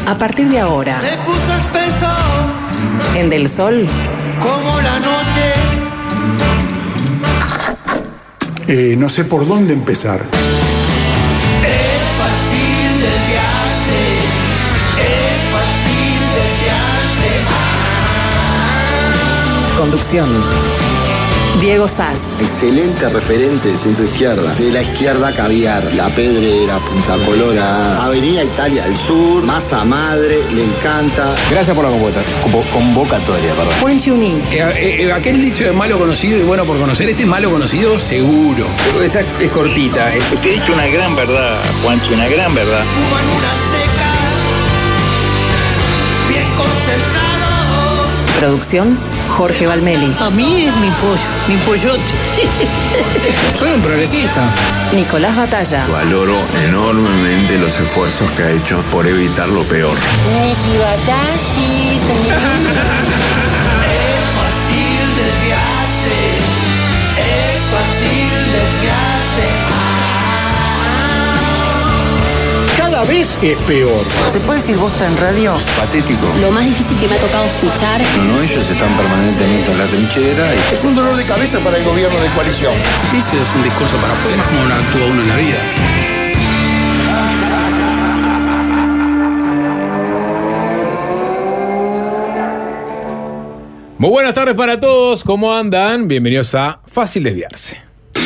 A partir de ahora, Se puso espeso en Del Sol, como la noche. No sé por dónde empezar. Es fácil desviarse. Es fácil desviarse. conducción. Diego Sass. Excelente referente de centro izquierda. De la izquierda caviar, La Pedrera, Punta Colorada, Avenida Italia del Sur, Masa Madre, le encanta. Gracias por la convocatoria, perdón. Juan Chuní. Aquel dicho de malo conocido y bueno por conocer, este es malo conocido seguro. Esta es cortita. Te he dicho una gran verdad, Juancho, una gran verdad. Fuman una seca. Bien concentrados. Producción, Jorge Valmeli. A mí es mi pollo, mi pollote. Soy un progresista. Nicolás Batalla. Valoro enormemente los esfuerzos que ha hecho por evitar lo peor. Niki Batashi, Es fácil desviarse. Es fácil desviarse. Cada vez es peor. ¿Se puede decir bosta en radio? Patético. Lo más difícil que me ha tocado escuchar. No, ellos están permanentemente en la trinchera. Es un dolor de cabeza para el gobierno de coalición. Ese es un discurso para afuera, como no actúa uno en la vida. Muy buenas tardes para todos, ¿cómo andan? Bienvenidos a Fácil Desviarse.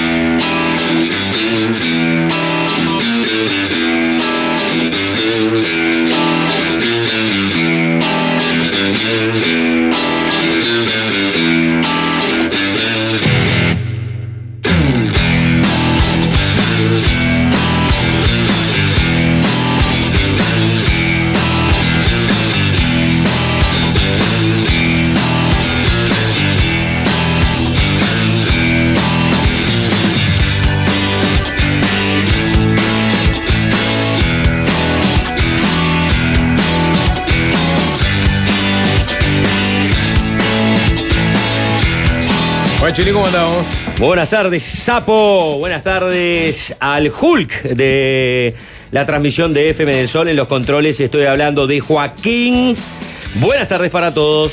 Bueno, Chile, ¿cómo andamos? Buenas tardes, Sapo. Buenas tardes al Hulk de la transmisión de FM del Sol. En los controles estoy hablando de Joaquín. Buenas tardes para todos.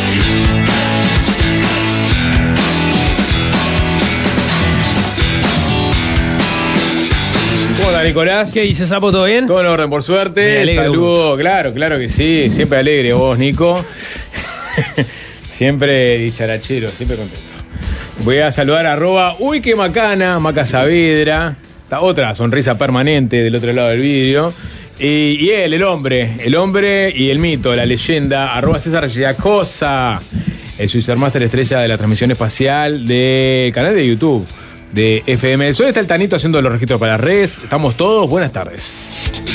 ¿Cómo anda, Nicolás? ¿Qué dice, Sapo? ¿Todo bien? Todo en orden, por suerte. Saludo, claro que sí. Siempre alegre vos, Nico. Siempre dicharachero, siempre contento. Voy a saludar a @uy qué macana, Maca Saavedra. Está otra sonrisa permanente del otro lado del vidrio. Y él, el hombre y el mito, la leyenda, @César Giacosa, el Switcher Master estrella de la transmisión espacial del canal de YouTube de FM del Sol. Está el Tanito haciendo los registros para las redes. Estamos todos, buenas tardes.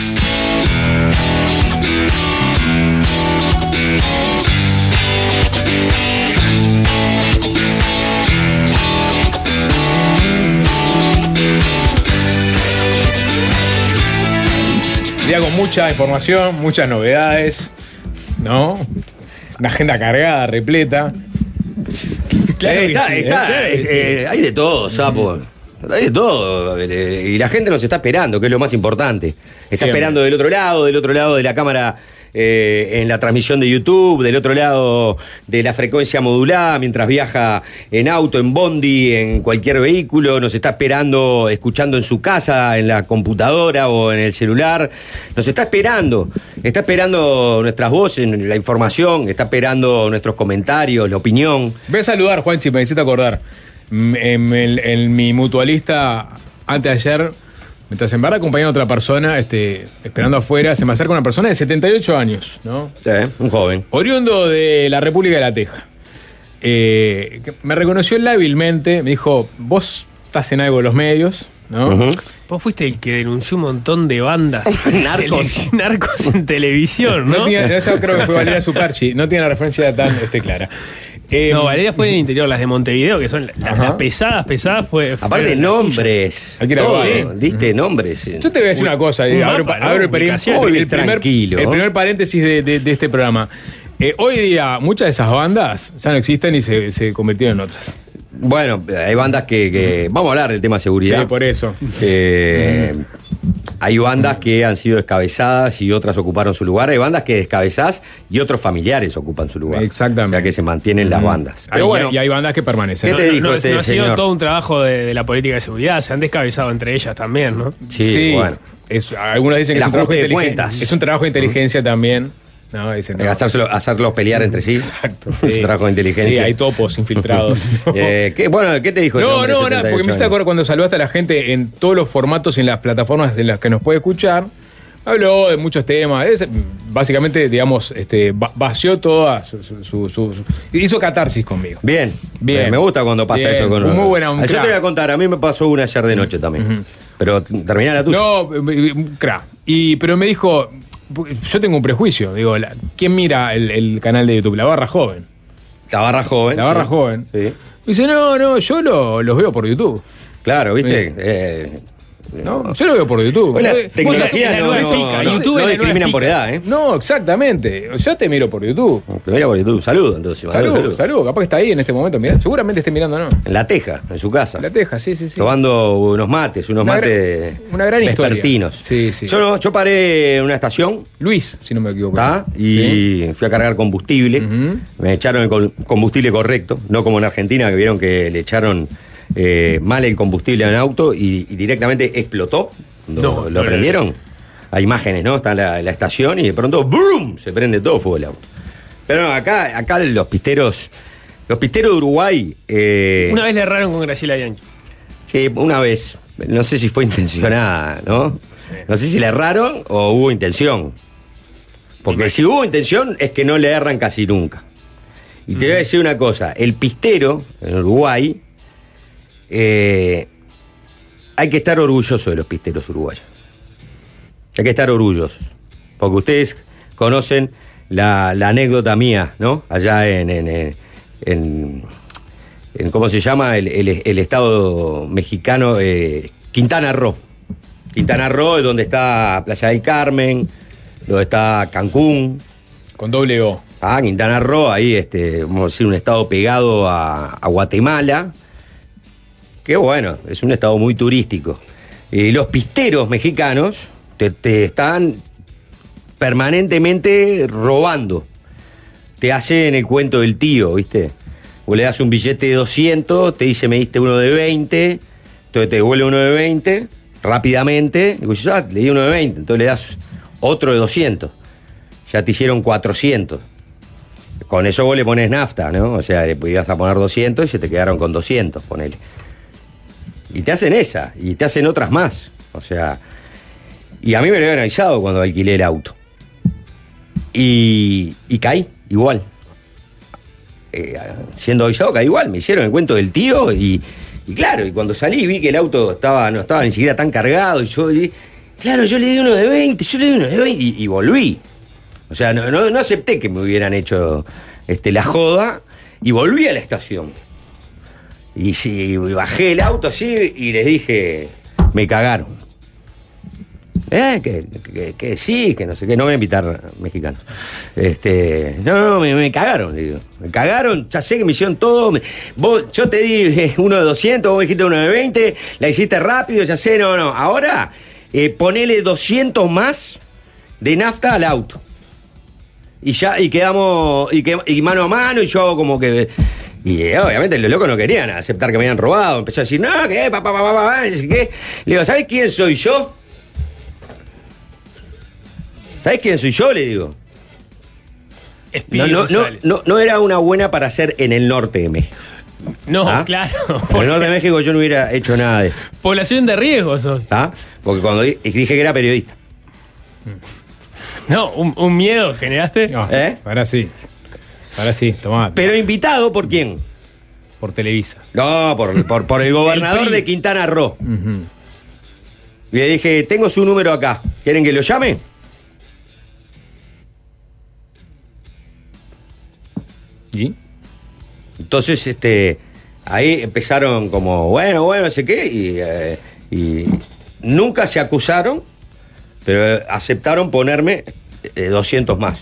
Día con mucha información, muchas novedades, ¿no? Una agenda cargada, repleta. Claro hay de todo, Sapo. Hay de todo. Y la gente nos está esperando, que es lo más importante. Está esperando del otro lado de la cámara. En la transmisión de YouTube, del otro lado de la frecuencia modulada, mientras viaja en auto, en bondi, en cualquier vehículo, nos está esperando, escuchando en su casa, en la computadora o en el celular, nos está esperando nuestras voces, la información, está esperando nuestros comentarios, la opinión. Voy a saludar, Juanchi, me hiciste acordar, en mi mutualista, antes de ayer, mientras en bar acompañando a otra persona, esperando afuera, se me acerca una persona de 78 años, ¿no? Un joven. Oriundo de la República de La Teja. Me reconoció lábilmente, me dijo, vos estás en algo de los medios, ¿no? Uh-huh. Vos fuiste el que denunció un montón de bandas narcos en televisión, ¿no? Eso creo que fue Valeria Zuccarchi, no tiene la referencia tan Clara. No, Valeria fue en el interior, las de Montevideo, que son las pesadas, fue. Aparte, nombres. Diste nombres. Yo te voy a decir una cosa, abro el primer paréntesis de este programa. Hoy día, muchas de esas bandas ya no existen y se convirtieron en otras. Bueno, hay bandas que vamos a hablar del tema seguridad. Sí, por eso. Hay bandas que han sido descabezadas y otras ocuparon su lugar. Hay bandas que descabezás y otros familiares ocupan su lugar. Exactamente. O sea que se mantienen las bandas. Pero bueno, y hay bandas que permanecen. ¿Qué te dijo este no ha sido señor? todo un trabajo de la política de seguridad. Se han descabezado entre ellas también, ¿no? Sí, bueno. Algunos dicen que El es un trabajo ajuste de inteligente. cuentas. Es un trabajo de inteligencia también. No, dicen, no. Hacerlos pelear entre sí. Exacto. Es un trabajo de inteligencia. Sí, hay topos infiltrados. ¿qué te dijo? No, este hombre de nada, 78 porque me hiciste años? acordar cuando saludaste a la gente en todos los formatos y en las plataformas en las que nos puede escuchar. Habló de muchos temas. Básicamente, digamos, vació toda hizo catarsis conmigo. Bien. Me gusta cuando pasa Bien, eso con muy buena, un Yo te crack. voy a contar, a mí me pasó una ayer de noche también. Pero terminá la tuya. No, crack. Pero me dijo, yo tengo un prejuicio. Digo, ¿quién mira el canal de YouTube? La Barra Joven. La Barra Joven. La Barra Joven. Sí. Dice, no, yo los veo por YouTube. Claro, ¿viste? No, yo lo veo por YouTube. La Vos tecnología YouTube no discriminan por edad, ¿eh? No, exactamente. Yo te miro por YouTube. Te miro por YouTube. Saludo, entonces. Saludo. Capaz que está ahí en este momento. Mirá, seguramente esté mirando, ¿no? En La Teja, en su casa. La Teja, sí. Tomando unos mates Una gran historia. vespertinos. Sí. Yo paré en una estación. Luis, si no me equivoco. Y fui a cargar combustible. Me echaron el combustible correcto. No como en Argentina, que vieron que le echaron mal el combustible en auto y directamente explotó. ¿Lo prendieron? Hay imágenes, ¿no? Está en la estación y de pronto ¡brum! Se prende todo fuego el auto. Pero no, acá los pisteros de Uruguay... Una vez le erraron con Graciela Bianchi. Sí, una vez. No sé si fue intencionada, ¿no? Sí. No sé si le erraron o hubo intención. Porque si hubo intención es que no le erran casi nunca. Y te voy a decir una cosa. El pistero en Uruguay... hay que estar orgulloso de los pisteros uruguayos. Hay que estar orgullosos. Porque ustedes conocen la anécdota mía, ¿no? Allá en ¿cómo se llama? El estado mexicano, Quintana Roo. Quintana Roo es donde está Playa del Carmen, donde está Cancún. Con doble O. Quintana Roo, ahí, vamos a decir, un estado pegado a Guatemala. Que bueno, es un estado muy turístico. Los pisteros mexicanos te están permanentemente robando. Te hacen el cuento del tío, ¿viste? Vos le das un billete de 200, te dice, me diste uno de 20, entonces te devuelve uno de 20, rápidamente, y vos le di uno de 20, entonces le das otro de 200. Ya te hicieron 400. Con eso vos le pones nafta, ¿no? O sea, le ibas a poner 200 y se te quedaron con 200, ponele. Y te hacen esa, y te hacen otras más. O sea, y a mí me lo habían avisado cuando alquilé el auto. Y caí, igual. Siendo avisado, caí igual. Me hicieron el cuento del tío y claro, y cuando salí vi que el auto no estaba ni siquiera tan cargado. Y yo le di uno de 20, y volví. O sea, no acepté que me hubieran hecho la joda y volví a la estación. Y sí, bajé el auto así y les dije, me cagaron. Que sí, que no sé qué, no voy a invitar mexicanos. Me cagaron, le digo. Me cagaron, ya sé que me hicieron todo. Yo te di uno de 200, vos me dijiste uno de 20, la hiciste rápido, ya sé, no. Ahora, ponele 200 más de nafta al auto. Y quedamos, y mano a mano, y yo hago como que... Y obviamente los locos no querían aceptar que me habían robado. Empezó a decir, no, ¿qué? ¿Qué? Le digo, ¿sabés quién soy yo? ¿Sabés quién soy yo? Le digo. No era una buena para hacer en el norte de México. No, claro. En el norte de México yo no hubiera hecho nada de eso. Población de riesgo sos. Porque cuando dije que era periodista. No, un miedo generaste. No, ahora sí, tomá. Pero invitado por quién? Por Televisa. No, por el gobernador de Quintana Roo. Uh-huh. Y le dije, tengo su número acá. ¿Quieren que lo llame? ¿Y? Entonces, ahí empezaron como, bueno, no sé qué, y nunca se acusaron, pero aceptaron ponerme 200 más.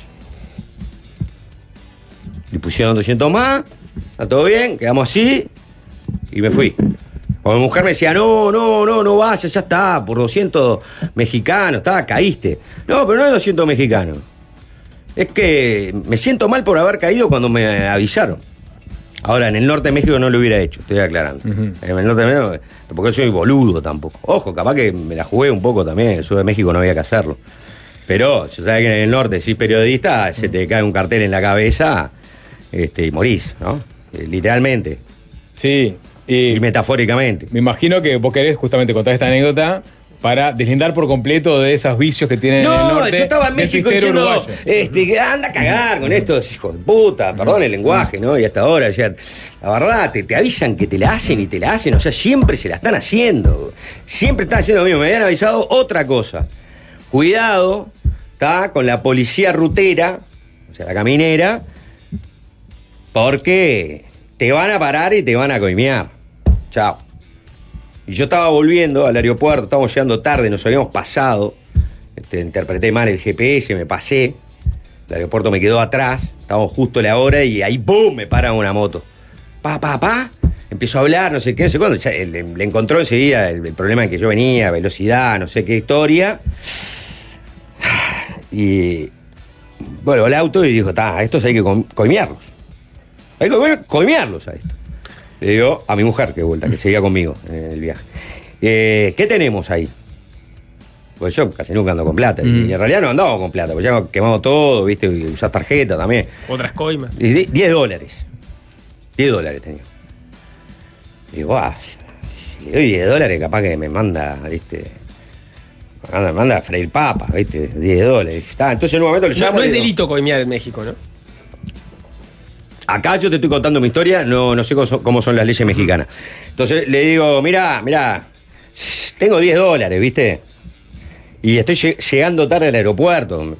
Le pusieron 200 más, está todo bien, quedamos así, y me fui. O mi mujer me decía, no vayas, ya está, por 200 mexicanos, caíste. No, pero no es 200 mexicanos. Es que me siento mal por haber caído cuando me avisaron. Ahora, en el norte de México no lo hubiera hecho, estoy aclarando. En el norte de México, porque soy boludo tampoco. Ojo, capaz que me la jugué un poco también, en el sur de México no había que hacerlo. Pero, yo sabía que en el norte, si periodista, se te cae un cartel en la cabeza y morís, ¿no? Literalmente. Sí. Y metafóricamente. Me imagino que vos querés justamente contar esta anécdota para deslindar por completo de esos vicios que tienen en el norte. No, yo estaba en México diciendo, anda a cagar con estos hijos de puta, perdón el lenguaje, ¿no? Y hasta ahora, o sea, la verdad, te avisan que te la hacen y te la hacen, o sea, siempre se la están haciendo. Siempre están haciendo lo mismo. Me habían avisado otra cosa. Cuidado, está con la policía rutera, o sea, la caminera, porque te van a parar y te van a coimear. Chao. Y yo estaba volviendo al aeropuerto, estábamos llegando tarde, nos habíamos pasado. Interpreté mal el GPS, me pasé. El aeropuerto me quedó atrás, estábamos justo a la hora y ahí ¡pum! Me para una moto. Empezó a hablar, no sé qué, no sé cuándo. Ya, le encontró enseguida el problema en que yo venía, velocidad, no sé qué historia. Y bueno, el auto y dijo, a estos hay que coimearlos. Hay que coimearlos a esto. Le digo a mi mujer que vuelta, que seguía conmigo en el viaje. ¿Qué tenemos ahí? Pues yo casi nunca ando con plata. Y en realidad no andaba con plata, porque ya hemos quemado todo, ¿viste? Y usás tarjeta también. Otras coimas. $10. $10 tenía. Y digo, si le doy $10, capaz que me manda, ¿viste? Me manda a freír papa, ¿viste? $10. Entonces en un momento le llamo. No es delito coimear en México, ¿no? Acá yo te estoy contando mi historia, no sé cómo son las leyes mexicanas. Entonces le digo, mirá, tengo $10, ¿viste? Y estoy llegando tarde al aeropuerto.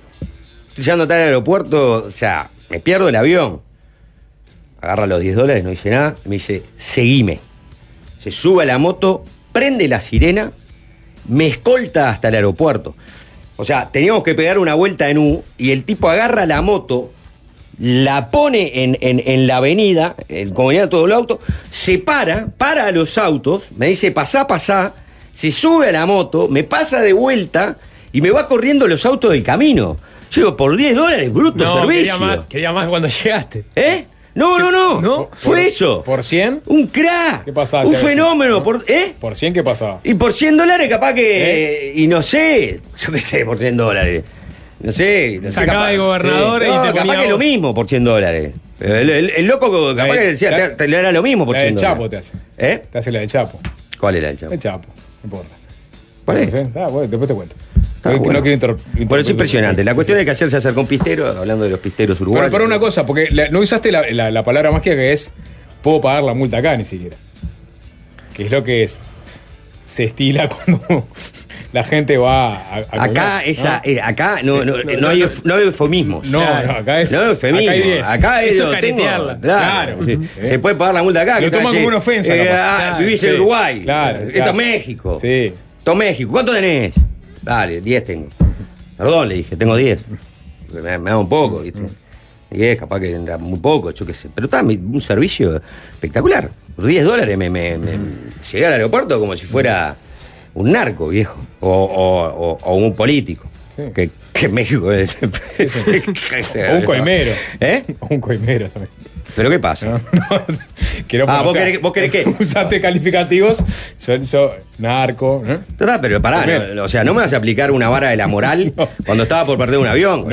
O sea, me pierdo el avión. Agarra los $10, no dice nada, me dice, seguime. Se sube a la moto, prende la sirena, me escolta hasta el aeropuerto. O sea, teníamos que pegar una vuelta en U y el tipo agarra la moto, la pone en la avenida, como venían todos los autos, se para a los autos, me dice, pasá, se sube a la moto, me pasa de vuelta y me va corriendo los autos del camino. Yo digo, por $10, bruto servicio. Quería más cuando llegaste. No. Fue eso. ¿Por 100? Un crack. ¿Qué pasaba? Un fenómeno. ¿Por 100 qué pasaba? Y por $100 capaz que... Y no sé. Yo qué sé, por $100. No sé. Sacaba de gobernador y te capaz que lo mismo por $100. El loco capaz que decía, te era lo mismo por $100. La de Chapo te hace. Te hace la de Chapo. ¿Cuál es la de Chapo? El Chapo. No importa. ¿Cuál es? Bueno, después te cuento. No quiero Por eso es impresionante. La cuestión es que ayer se acercó un pistero, hablando de los pisteros uruguayos. Pero una cosa, porque no usaste la palabra mágica que es puedo pagar la multa acá ni siquiera. Que es lo que se estila cuando la gente va a acá no hay eufemismos. No, acá es. No hay eufemismos. Acá es eso caretearla. Claro. Sí. Se puede pagar la multa acá. Lo toman como una ofensa. Vivís en Uruguay. Claro. Esto es México. Sí. Esto es México. ¿Cuánto tenés? Dale, 10 tengo. Perdón, le dije, tengo 10. Me da un poco, ¿viste? 10, capaz que era muy poco, yo qué sé. Pero está un servicio espectacular. Por $10 me llegué al aeropuerto como si fuera un narco, viejo. O un político. Sí. Que en México es. O un coimero. O un coimero también. ¿Pero qué pasa? ¿Vos querés qué? Usaste calificativos, soy narco, ¿no? Pero pará, no me vas a aplicar una vara de la moral cuando estaba por perder un avión.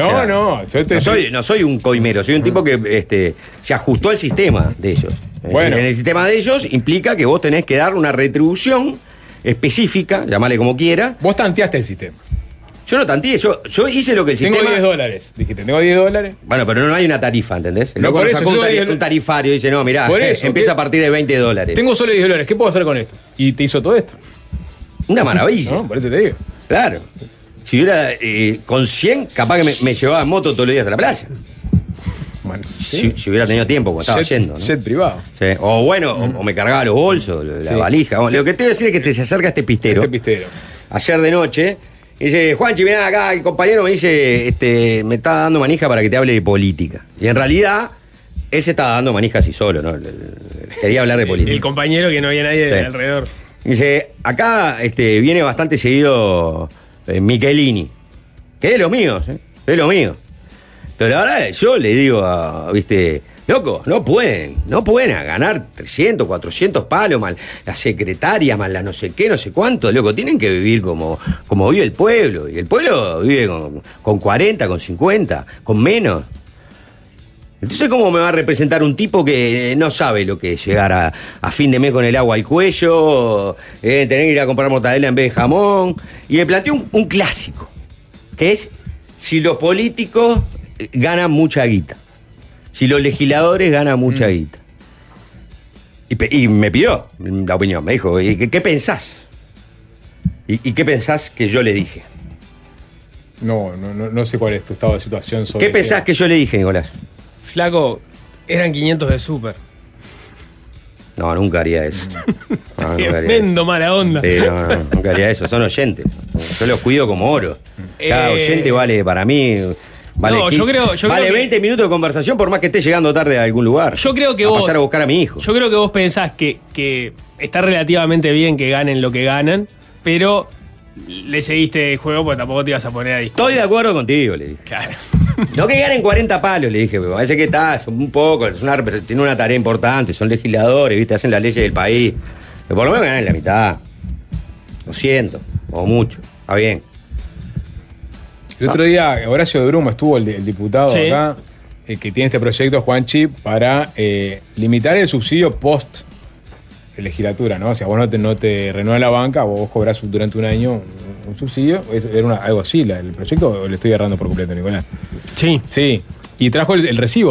No soy un coimero, soy un tipo que se ajustó al sistema de ellos. Bueno. En el sistema de ellos implica que vos tenés que dar una retribución específica, llamale como quieras. Vos tanteaste el sistema. Yo no tanteé, yo hice lo que el sistema... Tengo $10, dijiste, tengo $10. Bueno, pero no hay una tarifa, ¿entendés? El loco sacó un tarifario y dice, no, mirá, empieza a partir de $20. Tengo solo $10, ¿qué puedo hacer con esto? Y te hizo todo esto. Una maravilla. No, por eso te digo. Claro. Si hubiera con 100, capaz que me llevaba en moto todos los días a la playa. Bueno, si hubiera tenido tiempo, cuando estaba yendo, ¿no? Jet privado. Sí. O bueno, o me cargaba los bolsos, la valija. Lo que te voy a decir es que se acerca este pistero. Ayer de noche... Y dice, Juanchi, mirá acá, el compañero me dice, me está dando manija para que te hable de política. Y en realidad, él se estaba dando manija así solo, ¿no? Quería hablar de política. El compañero que no había nadie alrededor. Dice, acá viene bastante seguido Michelini, que es de los míos, es de los míos. Pero la verdad, yo le digo, loco, no pueden ganar 300, 400 palos, mal la secretaria, mal la no sé qué, no sé cuánto, loco, tienen que vivir como vive el pueblo, y el pueblo vive con 40, con 50, con menos. Entonces, ¿cómo me va a representar un tipo que no sabe lo que es llegar a fin de mes con el agua al cuello, tener que ir a comprar mortadela en vez de jamón? Y me planteó un clásico, que es si los políticos ganan mucha guita, si los legisladores ganan mucha guita. Y me pidió la opinión, me dijo, ¿qué pensás? ¿Y qué pensás que yo le dije? No sé cuál es tu estado de situación sobre... ¿Qué pensás que yo le dije, Nicolás? Flaco, eran 500 de súper. No, nunca haría eso. No, Tremendo mala onda. Sí, nunca haría eso. Son oyentes. Yo los cuido como oro. Cada oyente vale para mí... Vale, yo creo 20 minutos de conversación por más que esté llegando tarde a algún lugar. Yo creo que pasar a buscar a mi hijo. Yo creo que vos pensás que está relativamente bien que ganen lo que ganan, pero le seguiste el juego porque tampoco te ibas a poner a discutir. Estoy de acuerdo contigo, le dije. Claro. No que ganen 40 palos, le dije, me parece que son un poco, pero tiene una tarea importante, son legisladores, ¿viste? Hacen las leyes del país. Pero por lo menos ganan la mitad. 200, o mucho. Está bien. El otro día, Horacio de Brum estuvo, el diputado acá, que tiene este proyecto, Juanchi, para limitar el subsidio post legislatura, ¿no? O sea, vos no te renuevas la banca, vos cobrás durante un año un subsidio. Era algo así el proyecto, o le estoy agarrando por completo, Nicolás. Sí. Y trajo el recibo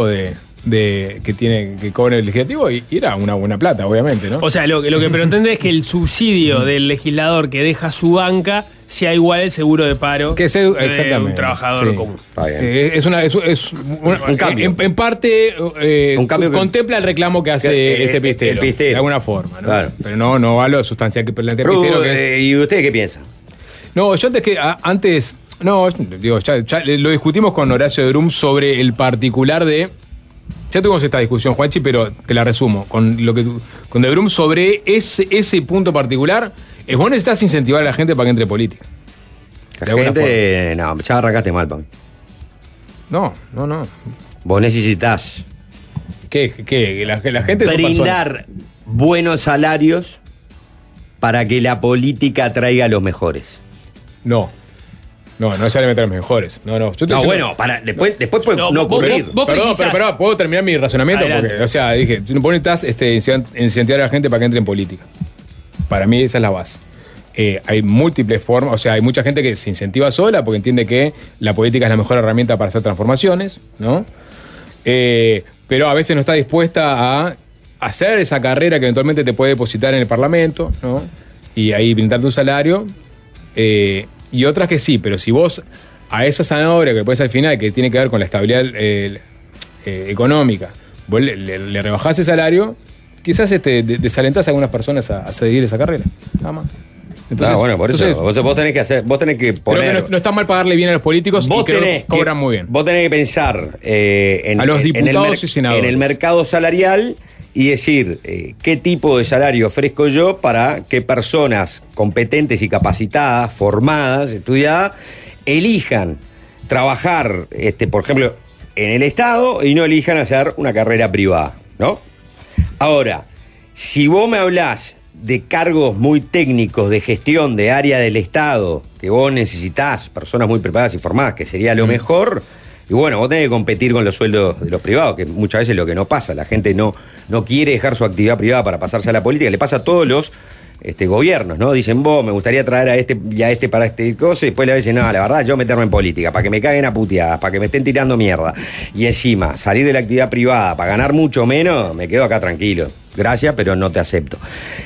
que cobra el legislativo y era una buena plata, obviamente, ¿no? O sea, lo que pretende es que el subsidio del legislador que deja su banca sea igual el seguro de paro exactamente, un trabajador común. Es un cambio. En parte un cambio contempla el reclamo que hace este pistero, el pistero, de alguna forma, ¿no? Claro. Pero no va a lo sustancial que plantea el pistero. ¿Y usted qué piensa? No, yo antes ya lo discutimos con Horacio de Brum sobre el particular de... Ya tuvimos esta discusión, Juanchi, pero te la resumo. Con de Brum sobre ese punto particular, vos necesitas incentivar a la gente para que entre en política. La gente, ya arrancaste mal, para mí. No. Vos necesitas... ¿Qué? La gente... brindar buenos salarios para que la política atraiga a los mejores. No necesariamente los mejores. Después puede no ocurrir. Perdón, ¿puedo terminar mi razonamiento? Adelante. Porque, o sea, dije, vos necesitas incentivar a la gente para que entre en política. Para mí esa es la base. Hay múltiples formas, o sea, hay mucha gente que se incentiva sola porque entiende que la política es la mejor herramienta para hacer transformaciones, ¿no? Pero a veces no está dispuesta a hacer esa carrera que eventualmente te puede depositar en el Parlamento, ¿no? Y ahí brindarte un salario. Y otras que sí, pero si vos a esa zanahoria que después al final, que tiene que ver con la estabilidad económica, vos le rebajás el salario, quizás desalentás a algunas personas a seguir esa carrera. Nada más. Entonces, por eso vos tenés que poner... Creo que no está mal pagarle bien a los políticos y creo que cobran muy bien. Vos tenés que pensar a los diputados y senadores en el mercado salarial y decir qué tipo de salario ofrezco yo para que personas competentes y capacitadas, formadas, estudiadas, elijan trabajar, por ejemplo, en el Estado y no elijan hacer una carrera privada, ¿no? Ahora, si vos me hablás de cargos muy técnicos de gestión de área del Estado, que vos necesitás personas muy preparadas y formadas, que sería lo mejor... Y bueno, vos tenés que competir con los sueldos de los privados, que muchas veces es lo que no pasa. La gente no quiere dejar su actividad privada para pasarse a la política. Le pasa a todos los gobiernos, ¿no? Dicen, vos, me gustaría traer a este y a este para este cosa, y después le dicen, no, la verdad, yo meterme en política, para que me caguen a puteadas, para que me estén tirando mierda. Y encima, salir de la actividad privada para ganar mucho menos, me quedo acá tranquilo. Gracias, pero no te acepto.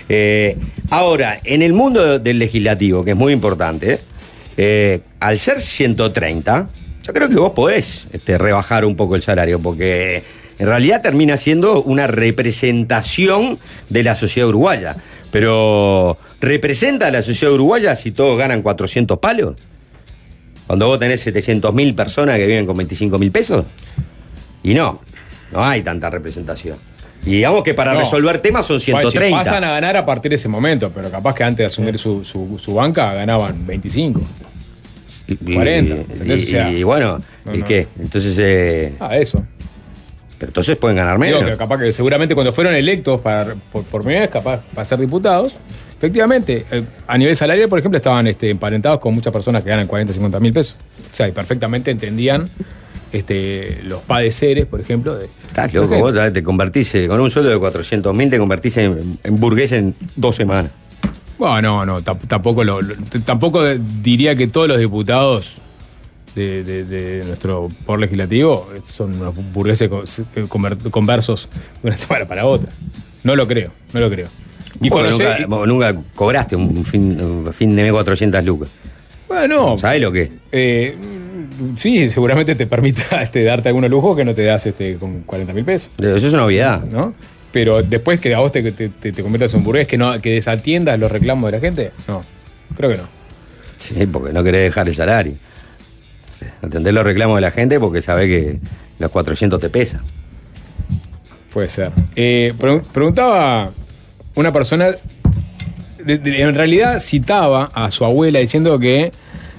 Ahora, en el mundo del legislativo, que es muy importante, al ser 130... Yo creo que vos podés rebajar un poco el salario, porque en realidad termina siendo una representación de la sociedad uruguaya. Pero, ¿representa a la sociedad uruguaya si todos ganan 400 palos? Cuando vos tenés 700.000 personas que viven con 25.000 pesos. Y no. No hay tanta representación. Y digamos que para resolver temas son 130. Si pasan a ganar a partir de ese momento, pero capaz que antes de asumir su banca ganaban 25. 40. Y bueno, ¿y qué? Entonces. Eso. Pero entonces pueden ganar menos. Digo que capaz que seguramente cuando fueron electos por primera vez, capaz para ser diputados, efectivamente, a nivel salarial, por ejemplo, estaban emparentados con muchas personas que ganan 40, 50 mil pesos. O sea, y perfectamente entendían los padeceres, por ejemplo. Estás loco, vos te convertís, con un sueldo de 400.000, te convertís en burgués en 2 semanas. Bueno, no, tampoco diría que todos los diputados de nuestro poder legislativo son unos burgueses conversos de una semana para otra. No lo creo. Y nunca cobraste un fin de mes 400 lucas. Bueno, ¿sabés lo que? Sí, seguramente te permita darte algunos lujos que no te das con 40 mil pesos. Eso es una novedad, ¿no? Pero después que a vos te conviertas en un burgués, que desatiendas los reclamos de la gente, no, creo que no. Sí, porque no querés dejar el salario. Atendés los reclamos de la gente porque sabés que los 400 te pesan. Puede ser. Preguntaba una persona, en realidad citaba a su abuela diciendo que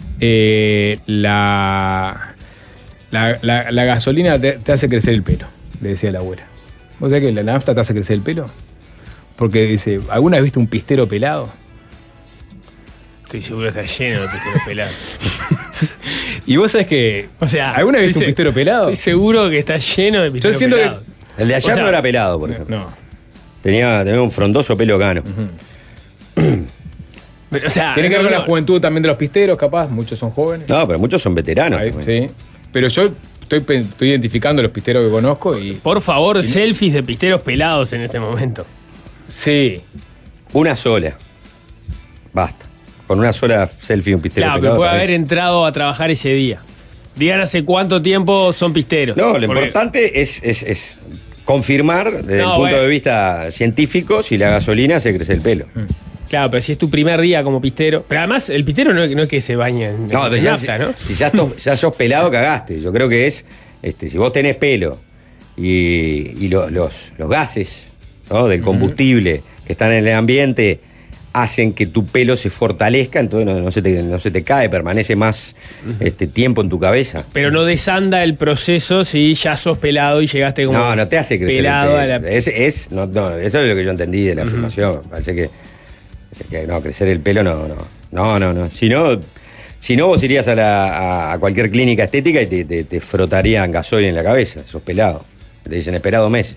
la gasolina te hace crecer el pelo, le decía la abuela. ¿Vos sabés que la nafta te hace crecer el pelo? Porque dice, ¿alguna vez viste un pistero pelado? Estoy seguro que está lleno de pisteros pelados. Y vos sabés que, ¿alguna vez viste un pistero pelado? Estoy seguro que está lleno de pisteros pelados. El de ayer no era pelado, por ejemplo. No. Tenía un frondoso pelo cano. Pero, tiene que ver con la juventud también de los pisteros, capaz. Muchos son jóvenes. No, pero muchos son veteranos. Sí. Pero yo estoy identificando los pisteros que conozco y... Por favor, selfies de pisteros pelados en este momento. Sí. Una sola. Basta. Con una sola selfie un pistero pelado. Claro, pero puede haber entrado a trabajar ese día. Digan hace cuánto tiempo son pisteros. No, lo importante es confirmar desde el punto de vista científico si la gasolina hace crecer el pelo. Claro, pero si es tu primer día como pistero. Pero además, el pistero no es que se baña en nafta, ¿no? Si ya sos pelado, cagaste. Yo creo que es, si vos tenés pelo y los gases, ¿no?, del combustible que están en el ambiente hacen que tu pelo se fortalezca, entonces no se te cae, permanece más tiempo en tu cabeza. Pero no desanda el proceso si ya sos pelado y llegaste como... No te hace crecer pelado el pelo. Eso es lo que yo entendí de la afirmación. Parece que no, crecer el pelo no. Si no, vos irías a cualquier clínica estética y te frotarían gasoil en la cabeza, sos pelado. Te dicen esperado meses.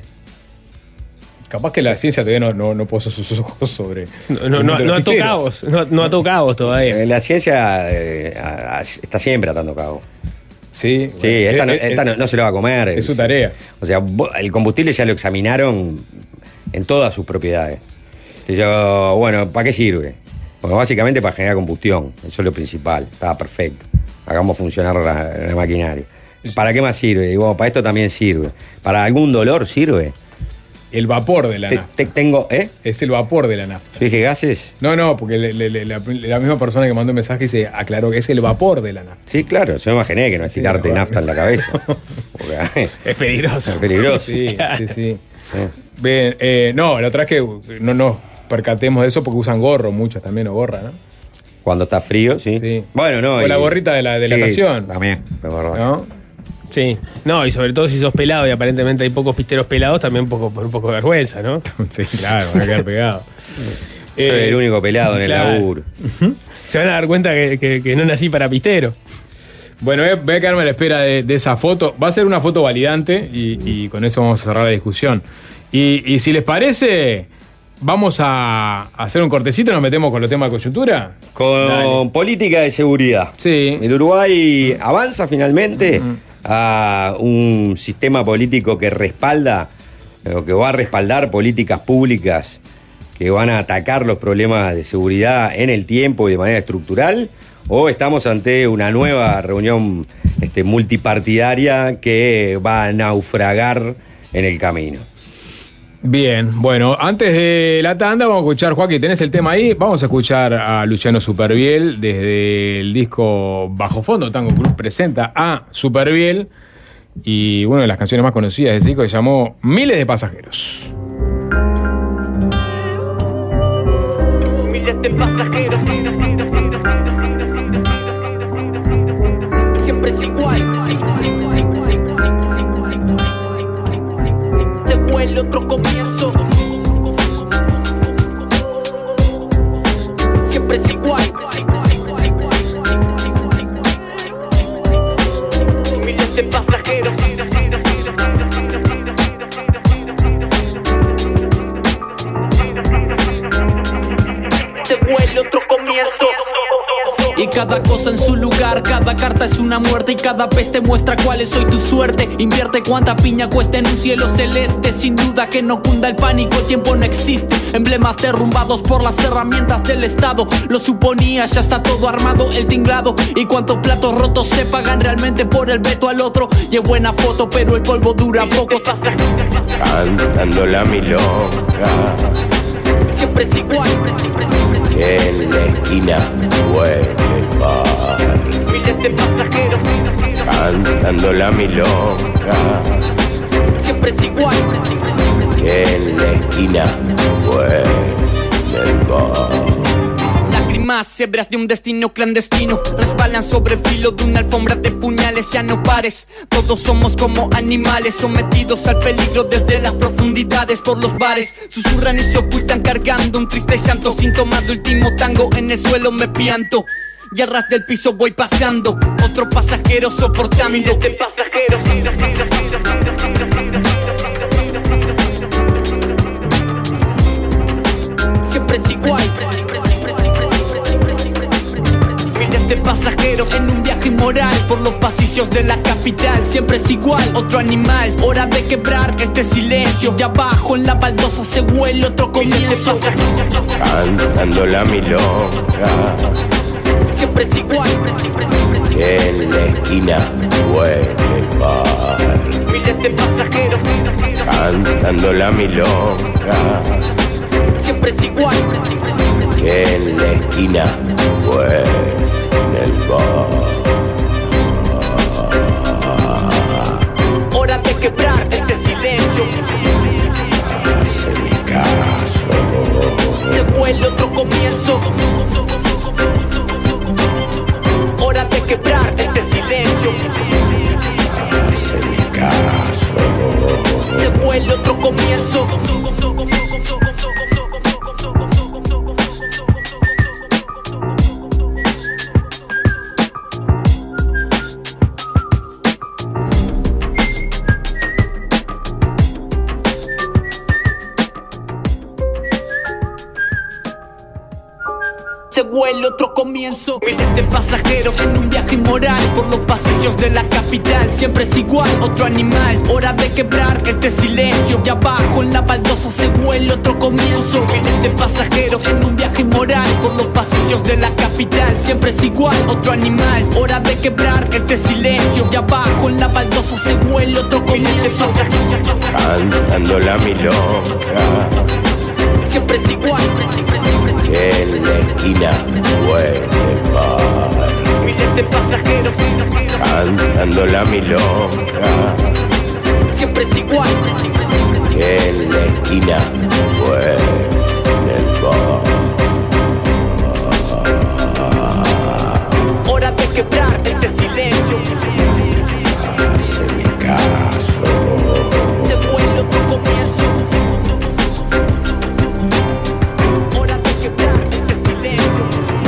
Capaz que la ciencia todavía no puso sus ojos sobre... No ató cabos todavía. La ciencia está siempre atando cabos. Sí. Sí, esta no se lo va a comer. Es su tarea. O sea, el combustible ya lo examinaron en todas sus propiedades. Y yo, bueno, ¿para qué sirve? Bueno, básicamente para generar combustión. Eso es lo principal. Estaba perfecto. Hagamos funcionar la maquinaria. ¿Para qué más sirve? Y bueno, para esto también sirve. ¿Para algún dolor sirve? El vapor de la nafta. Es el vapor de la nafta. ¿Yo dije gases? No, porque la misma persona que mandó el mensaje se aclaró que es el vapor de la nafta. Sí, claro. Yo me imaginé que no es tirarte nafta en la cabeza. Es peligroso. Es peligroso. Sí, claro. Sí. Bien, no, la otra es que no nos percatemos de eso porque usan gorro muchos también, o gorra, ¿no? Cuando está frío, sí. Bueno, no. O la gorrita de la estación. También, es verdad. ¿No? Sí, no, y sobre todo si sos pelado y aparentemente hay pocos pisteros pelados, también por un poco de vergüenza, ¿no? Sí, claro, van a quedar pegados. Soy el único pelado en el laburo. Se van a dar cuenta que no nací para pistero. Bueno, voy a quedarme a la espera de esa foto. Va a ser una foto validante y con eso vamos a cerrar la discusión. Y si les parece, vamos a hacer un cortecito y nos metemos con los temas de coyuntura. Con política de seguridad. Sí. El Uruguay avanza finalmente a un sistema político que respalda, o que va a respaldar políticas públicas que van a atacar los problemas de seguridad en el tiempo y de manera estructural, o estamos ante una nueva reunión multipartidaria que va a naufragar en el camino. Bien, bueno, antes de la tanda vamos a escuchar, Joaquín, ¿tenés el tema ahí? Vamos a escuchar a Luciano Superviel desde el disco Bajo Fondo Tango Cruz presenta a Superviel, y una de las canciones más conocidas de ese disco se llamó Miles de pasajeros. Miles de pasajeros, siempre es igual. Se vuelve otro comienzo. Siempre es igual. Miles de pasajeros. Se vuelve otro comienzo. Y cada cosa en su lugar, cada carta es una muerte y cada pez te muestra cuál es hoy tu suerte. Invierte cuánta piña cuesta en un cielo celeste. Sin duda que no cunda el pánico, el tiempo no existe. Emblemas derrumbados por las herramientas del Estado. Lo suponía, ya está todo armado, el tinglado. Y cuántos platos rotos se pagan realmente por el veto al otro. Y es buena foto, pero el polvo dura poco. Cantando la milonga, siempre es igual. en la esquina o en el bar. Miles de pasajeros. Cantando la milonga, siempre es igual. en la esquina o en el bar. Lágrimas, hebras de un destino clandestino resbalan sobre filo de una alfombra de puñales. Ya no pares, todos somos como animales sometidos al peligro desde las profundidades. Por los bares susurran y se ocultan cargando un triste llanto. Síntoma de último tango, en el suelo me pianto y al ras del piso voy pasando, otro pasajero soportando. Miles de pasajeros. Siempre es igual. Miles de pasajeros en un viaje inmoral por los pasillos de la capital. Siempre es igual, otro animal. Hora de quebrar este silencio. De abajo en la baldosa se huele otro comienzo. Cantando la milonga, siempre es igual. en la esquina o en el bar. Miles de pasajeros. Cantando la milonga, siempre es igual. en la esquina o en el bar. Hora de quebrar este silencio. Hazme caso, Se vuelve otro comienzo. Hora de quebrar este silencio. hazme caso. Se vuelve otro comienzo. Se vuelve otro comienzo. Miles de pasajeros en un viaje inmoral por los pasillos de la capital. Siempre es igual, otro animal. Hora de quebrar este silencio. Y abajo en la baldosa se vuelve otro comienzo. Miles de pasajeros en un viaje inmoral por los pasillos de la capital. Siempre es igual, otro animal. Hora de quebrar este silencio. Y abajo en la baldosa se vuelve otro comienzo. Cantando la milonga, Siempre es igual. en la esquina o en el bar. Miles de pasajeros. Cantando la milonga, Siempre es igual. en la esquina o en el bar. Hora de quebrar este silencio. Hazme caso, Se vuelve otro comienzo. Hora de quebrar este silencio.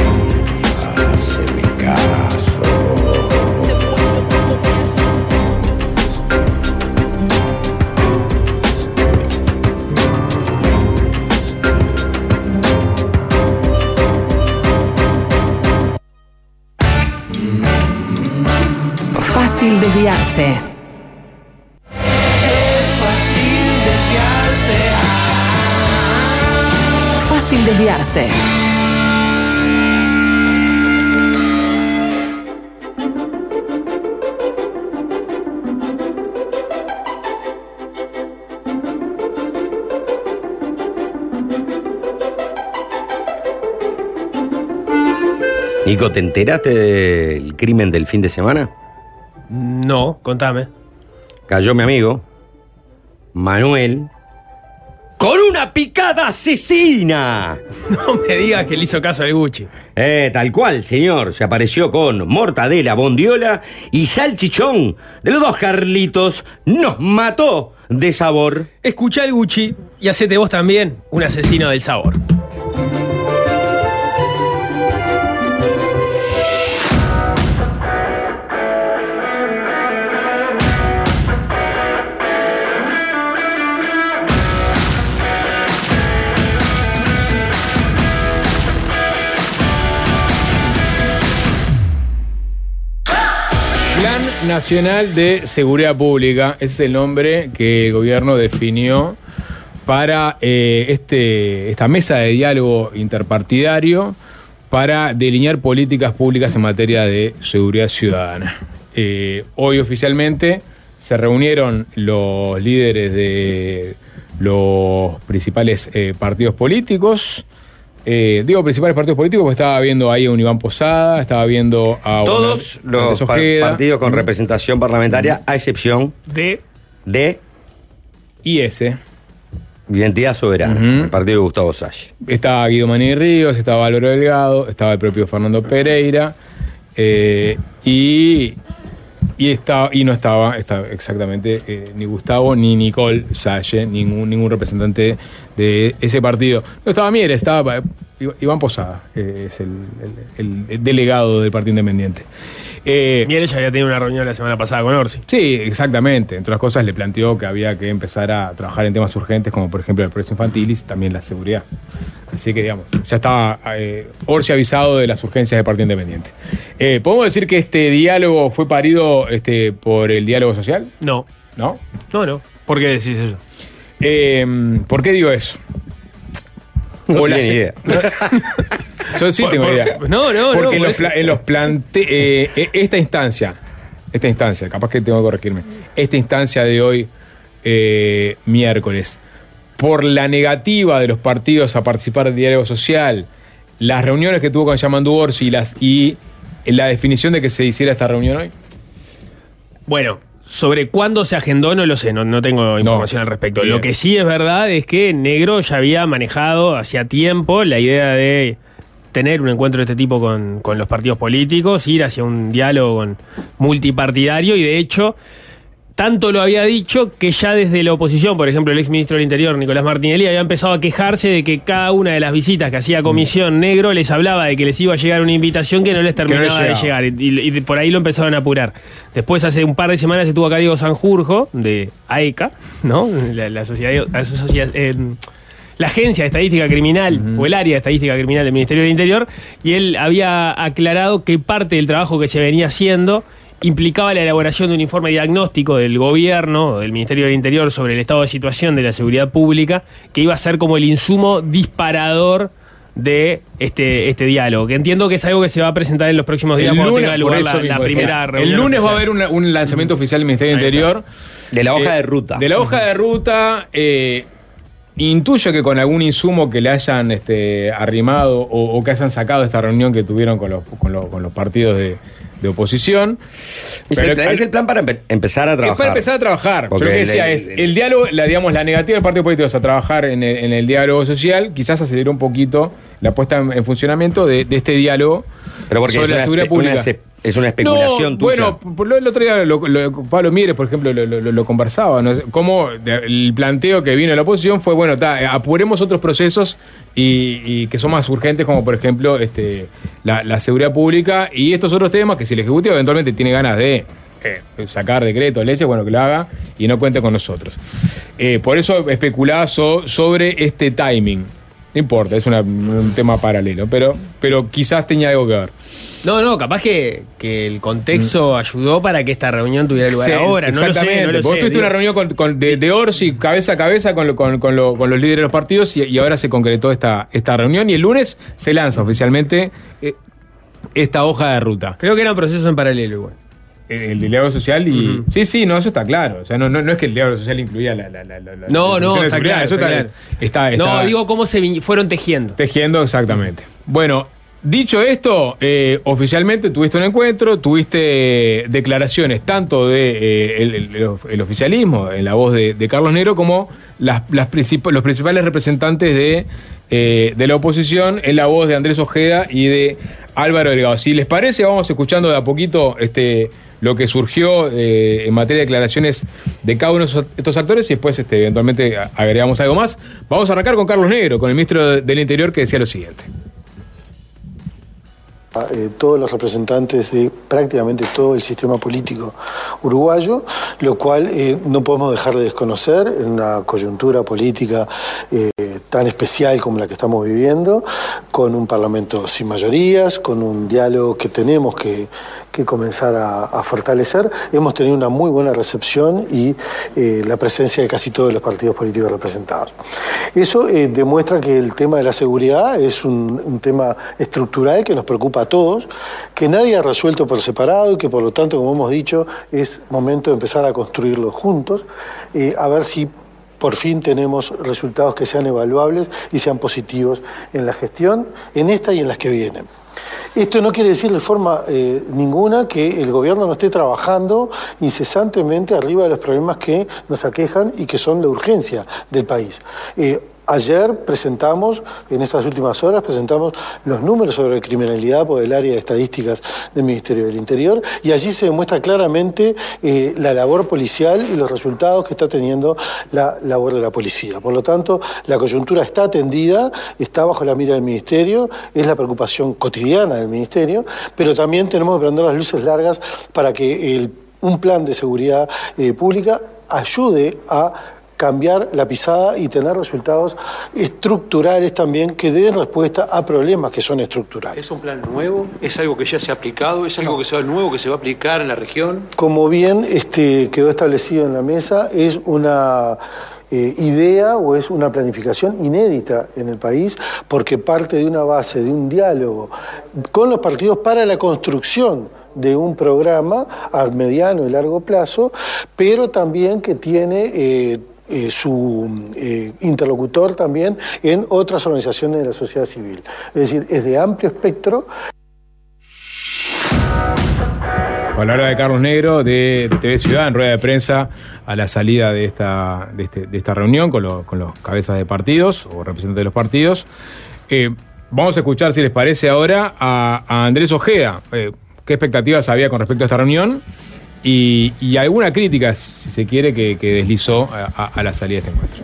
hazme caso. Se vuelve otro comienzo. Fácil desviarse. Fácil desviarse. Nico, ¿te enteraste del crimen del fin de semana? No, contame. cayó mi amigo, Manuel, con una picada asesina. No me digas que le hizo caso al Gucci. Tal cual, señor. Se apareció con mortadela, bondiola y salchichón. De los dos Carlitos, nos mató de sabor. Escuchá el Gucci y hacete vos también un asesino del sabor. Plan Nacional de Seguridad Pública, ese es el nombre que el gobierno definió para esta mesa de diálogo interpartidario para delinear políticas públicas en materia de seguridad ciudadana. Hoy oficialmente se reunieron los líderes de los principales partidos políticos. Digo principales partidos políticos porque estaba viendo ahí a un Iván Posada, estaba viendo a todos los partidos con representación parlamentaria, a excepción de IS. Identidad Soberana, el partido de Gustavo Salle. Estaba Guido Maní Ríos, estaba Álvaro Delgado, estaba el propio Fernando Pereira, y no estaba exactamente ni Gustavo ni Nicole Salle, ningún representante de ese partido. No estaba Mieres, estaba Iván Posada, es el delegado del Partido Independiente. Mieres ya había tenido una reunión la semana pasada con Orsi. Sí, exactamente. Entre otras cosas le planteó que había que empezar a trabajar en temas urgentes como por ejemplo el progreso infantil y también la seguridad. Así que digamos, ya estaba Orsi avisado de las urgencias del Partido Independiente. ¿Podemos decir que este diálogo fue parido por el diálogo social? No. ¿No? No. ¿Por qué decís eso? ¿Por qué digo eso? No tiene idea. Yo sí tengo idea. No. Porque esta instancia, capaz que tengo que corregirme, esta instancia de hoy, miércoles, por la negativa de los partidos a participar del diálogo social, las reuniones que tuvo con Yamandu Orsi y la definición de que se hiciera esta reunión hoy. Bueno, sobre cuándo se agendó no lo sé, no tengo información al respecto. Bien. Lo que sí es verdad es que Negro ya había manejado hacía tiempo la idea de tener un encuentro de este tipo con los partidos políticos, ir hacia un diálogo multipartidario, y de hecho tanto lo había dicho que ya desde la oposición, por ejemplo el exministro del Interior, Nicolás Martinelli, había empezado a quejarse de que cada una de las visitas que hacía Comisión Negro les hablaba de que les iba a llegar una invitación que no les terminaba de llegar, y por ahí lo empezaron a apurar. Después, hace un par de semanas, estuvo acá Diego Sanjurjo, de AECA, ¿no? La Agencia de Estadística Criminal, o el Área de Estadística Criminal del Ministerio del Interior, y él había aclarado que parte del trabajo que se venía haciendo implicaba la elaboración de un informe diagnóstico del gobierno, del Ministerio del Interior, sobre el estado de situación de la seguridad pública, que iba a ser como el insumo disparador de este diálogo, que entiendo que es algo que se va a presentar en los próximos días cuando tenga lugar la primera reunión. El lunes oficial. Va a haber un lanzamiento oficial del Ministerio del Interior. De la hoja de ruta. De la hoja de ruta. Intuyo que con algún insumo que le hayan arrimado o que hayan sacado de esta reunión que tuvieron con los partidos de oposición. Es el plan para empezar a trabajar. Es para empezar a trabajar. Yo lo que decía es, el diálogo, la negativa del partido político a trabajar en el diálogo social, quizás aceleró un poquito la puesta en funcionamiento de este diálogo. Pero porque sobre la seguridad pública. Es una especulación tuya. Bueno, el otro día Pablo Mieres, por ejemplo, lo conversaba, ¿no? Como el planteo que vino de la oposición fue, bueno, apuremos otros procesos y que son más urgentes, como por ejemplo la seguridad pública y estos otros temas que si el Ejecutivo eventualmente tiene ganas de sacar decretos, leyes, bueno, que lo haga y no cuente con nosotros. Por eso especulaba sobre este timing. No importa, es un tema paralelo, pero quizás tenía algo que ver. No, capaz que el contexto ayudó para que esta reunión tuviera lugar ahora. Exactamente. No lo sé. Vos tuviste una reunión de Orsi cabeza a cabeza con los líderes de los partidos y ahora se concretó esta reunión y el lunes se lanza oficialmente esta hoja de ruta. Creo que era un proceso en paralelo igual. El diálogo social y... Sí, no, eso está claro. O sea, no es que el diálogo social incluía la No, está claro. Eso está no, digo cómo se fueron tejiendo. Tejiendo, exactamente. Bueno, Dicho esto, oficialmente tuviste un encuentro, tuviste declaraciones tanto de el oficialismo, en la voz de Carlos Negro, como los principales representantes de la oposición, en la voz de Andrés Ojeda y de Álvaro Delgado. Si les parece, vamos escuchando de a poquito lo que surgió en materia de declaraciones de cada uno de estos actores y después eventualmente agregamos algo más. Vamos a arrancar con Carlos Negro, con el ministro del Interior, que decía lo siguiente. Todos los representantes de prácticamente todo el sistema político uruguayo, lo cual no podemos dejar de desconocer en una coyuntura política tan especial como la que estamos viviendo, con un parlamento sin mayorías, con un diálogo que tenemos que comenzar a fortalecer. Hemos tenido una muy buena recepción y la presencia de casi todos los partidos políticos representados. Eso demuestra que el tema de la seguridad es un tema estructural que nos preocupa a todos, que nadie ha resuelto por separado y que por lo tanto, como hemos dicho, es momento de empezar a construirlo juntos, a ver si por fin tenemos resultados que sean evaluables y sean positivos en la gestión, en esta y en las que vienen. Esto no quiere decir de forma ninguna que el gobierno no esté trabajando incesantemente arriba de los problemas que nos aquejan y que son la urgencia del país. Ayer presentamos, en estas últimas horas, los números sobre criminalidad por el área de estadísticas del Ministerio del Interior y allí se demuestra claramente la labor policial y los resultados que está teniendo la labor de la policía. Por lo tanto, la coyuntura está atendida, está bajo la mira del Ministerio, es la preocupación cotidiana del Ministerio, pero también tenemos que prender las luces largas para que un plan de seguridad pública ayude a cambiar la pisada y tener resultados estructurales también que den respuesta a problemas que son estructurales. ¿Es un plan nuevo? ¿Es algo que ya se ha aplicado? ¿Es algo que sea nuevo que se va a aplicar en la región? Como bien quedó establecido en la mesa, es una idea o es una planificación inédita en el país porque parte de una base, de un diálogo con los partidos para la construcción de un programa a mediano y largo plazo, pero también que tiene su interlocutor también en otras organizaciones de la sociedad civil. Es decir, es de amplio espectro. Palabra de Carlos Negro de TV Ciudad en rueda de prensa a la salida de esta reunión con los cabezas de partidos o representantes de los partidos. Vamos a escuchar, si les parece, ahora a Andrés Ojeda. ¿Qué expectativas había con respecto a esta reunión? Y alguna crítica, si se quiere, que deslizó a la salida de este encuentro.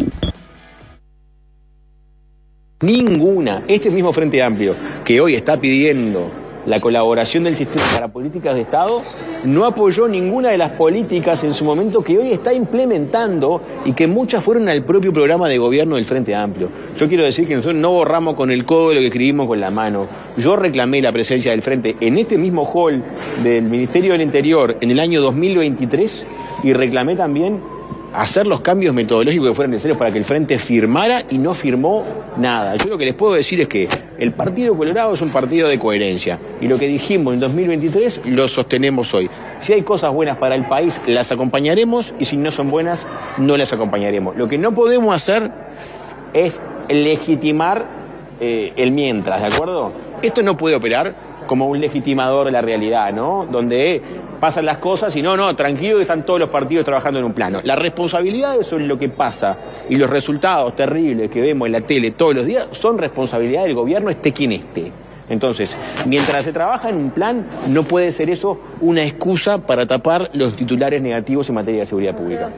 Ninguna. Este mismo Frente Amplio, que hoy está pidiendo la colaboración del sistema para políticas de Estado, no apoyó ninguna de las políticas en su momento que hoy está implementando y que muchas fueron al propio programa de gobierno del Frente Amplio. Yo quiero decir que nosotros no borramos con el codo lo que escribimos con la mano. Yo reclamé la presencia del Frente en este mismo hall del Ministerio del Interior en el año 2023 y reclamé también hacer los cambios metodológicos que fueran necesarios para que el Frente firmara y no firmó nada. Yo lo que les puedo decir es que el Partido Colorado es un partido de coherencia y lo que dijimos en 2023 lo sostenemos hoy. Si hay cosas buenas para el país, las acompañaremos y si no son buenas, no las acompañaremos. Lo que no podemos hacer es legitimar el mientras, ¿de acuerdo? Esto no puede operar como un legitimador de la realidad, ¿no? Donde pasan las cosas y no, tranquilo que están todos los partidos trabajando en un plano. La responsabilidad de eso es lo que pasa y los resultados terribles que vemos en la tele todos los días son responsabilidad del gobierno, esté quien esté. Entonces, mientras se trabaja en un plan, no puede ser eso una excusa para tapar los titulares negativos en materia de seguridad pública.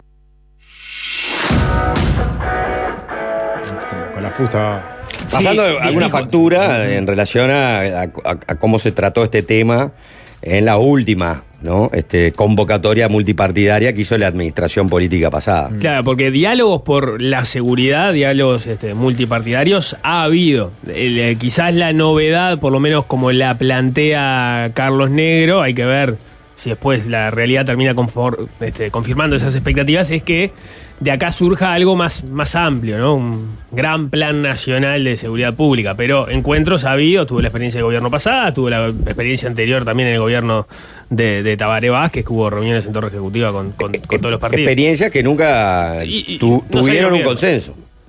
Con la fusta. Pasando alguna factura en relación a cómo se trató este tema en la última, ¿no? Convocatoria multipartidaria que hizo la administración política pasada. Claro, porque diálogos por la seguridad, diálogos multipartidarios ha habido. Quizás la novedad, por lo menos como la plantea Carlos Negro, hay que ver si después la realidad termina confirmando esas expectativas, es que de acá surja algo más amplio, ¿no? Un gran plan nacional de seguridad pública. Pero encuentros ha habido, tuve la experiencia del gobierno pasada, tuve la experiencia anterior también en el gobierno de Tabaré Vázquez, que hubo reuniones en Torre Ejecutiva con todos los partidos. Experiencias que nunca tuvieron un consenso.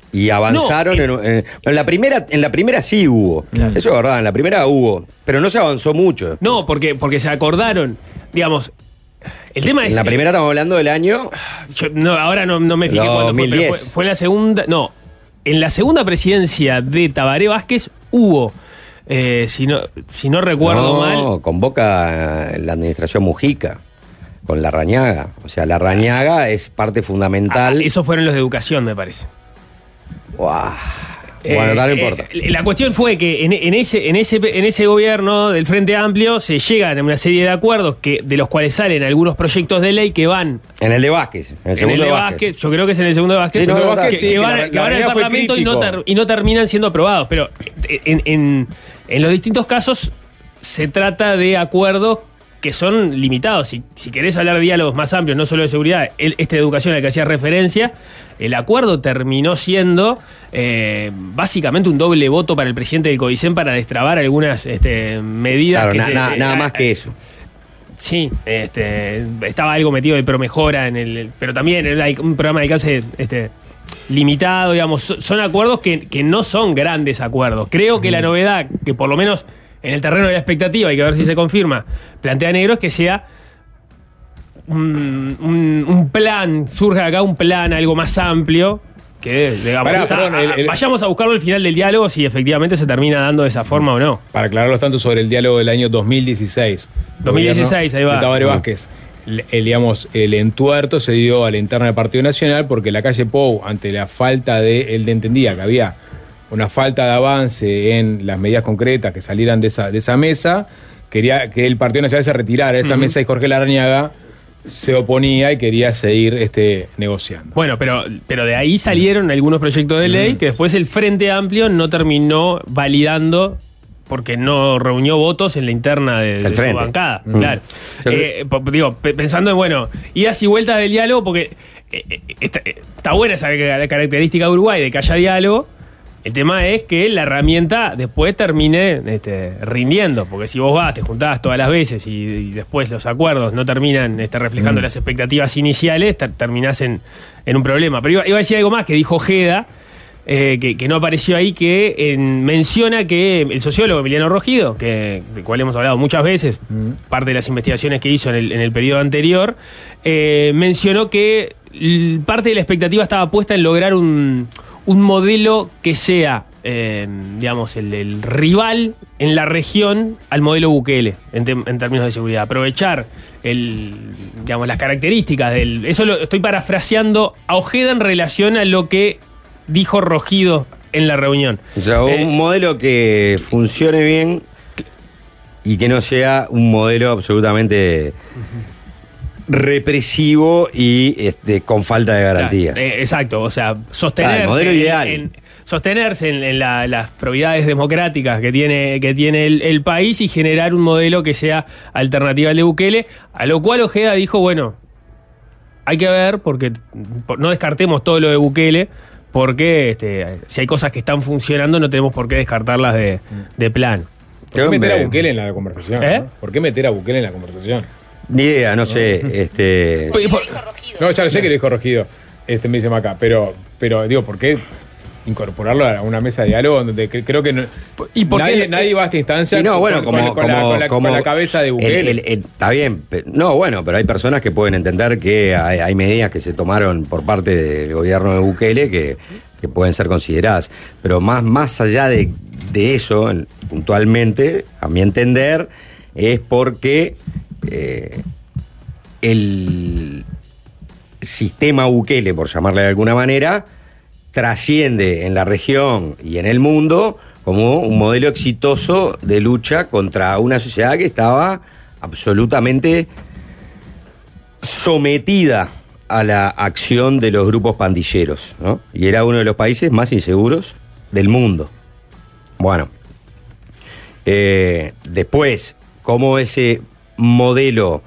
Y avanzaron en la primera sí hubo. Claro. Eso es verdad, en la primera hubo. Pero no se avanzó mucho. No, porque se acordaron, digamos. El tema es. En la primera estamos hablando del año. Ahora no me fijé cuándo 2010. Fue la segunda. No. En la segunda presidencia de Tabaré Vázquez hubo. Si no recuerdo mal. No, convoca la administración Mujica. Con Larrañaga. O sea, Larrañaga es parte fundamental. Esos fueron los de educación, me parece. Wow. Bueno, no importa. La cuestión fue que en ese gobierno del Frente Amplio se llegan a una serie de acuerdos de los cuales salen algunos proyectos de ley que van. En el de Vázquez. En el segundo de Vázquez. Yo creo que es en el segundo de Vázquez. Sí, que van al Parlamento y no terminan siendo aprobados. Pero en los distintos casos se trata de acuerdos que son limitados. Si querés hablar de diálogos más amplios, no solo de seguridad, de educación al que hacía referencia, el acuerdo terminó siendo básicamente un doble voto para el presidente del CODICEN para destrabar algunas medidas. Claro, nada más que eso. Sí, estaba algo metido de promejora pero también era un programa de alcance limitado, digamos. Son acuerdos que no son grandes acuerdos. Creo que la novedad, que por lo menos en el terreno de la expectativa, hay que ver si se confirma, plantea Negro, es que sea un plan, surja acá un plan algo más amplio, que digamos, vayamos a buscarlo al final del diálogo si efectivamente se termina dando de esa forma o no. Para aclararlos tanto sobre el diálogo del año 2016. 2016, ahí va. De Tabaré Vázquez. El entuerto se dio a la interna del Partido Nacional porque la calle Pou, ante la falta él entendía que había una falta de avance en las medidas concretas que salieran de esa mesa, quería que el Partido Nacional se retirara de esa mesa y Jorge Larrañaga se oponía y quería seguir negociando. Bueno, pero de ahí salieron algunos proyectos de ley que después el Frente Amplio no terminó validando porque no reunió votos en la interna de su bancada. Claro. Pensando en, idas y vueltas del diálogo, porque está buena esa característica de Uruguay de que haya diálogo. El tema es que la herramienta después termine rindiendo, porque si vos te juntás todas las veces y después los acuerdos no terminan reflejando las expectativas iniciales, terminás en un problema. Pero iba a decir algo más que dijo Ojeda, que no apareció ahí, que menciona que el sociólogo Emiliano Rogido, del cual hemos hablado muchas veces, parte de las investigaciones que hizo en el periodo anterior, mencionó que parte de la expectativa estaba puesta en lograr un modelo que sea, el rival en la región al modelo Bukele en términos de seguridad. Aprovechar las características del. Eso lo estoy parafraseando a Ojeda en relación a lo que dijo Rogido en la reunión. O sea, un modelo que funcione bien y que no sea un modelo absolutamente represivo y con falta de garantías. Exacto, o sea, sostenerse, el modelo ideal. Sostenerse en las probidades democráticas que tiene el país y generar un modelo que sea alternativa al de Bukele, a lo cual Ojeda dijo, hay que ver, porque no descartemos todo lo de Bukele, porque si hay cosas que están funcionando no tenemos por qué descartarlas de plano. ¿Por qué meter a Bukele en la conversación? ¿No? ¿Por qué meter a Bukele en la conversación? Ni idea, no sé. No, ya lo sé que lo dijo Rogido, me dice Maca, pero digo, ¿por qué incorporarlo a una mesa de diálogo donde creo que nadie va a esta instancia con la cabeza de Bukele? Está bien, pero hay personas que pueden entender que hay medidas que se tomaron por parte del gobierno de Bukele que pueden ser consideradas, pero más allá de eso, puntualmente, a mi entender, es porque el sistema Bukele, por llamarle de alguna manera, trasciende en la región y en el mundo como un modelo exitoso de lucha contra una sociedad que estaba absolutamente sometida a la acción de los grupos pandilleros, ¿no? Y era uno de los países más inseguros del mundo. Bueno, después, cómo ese modelo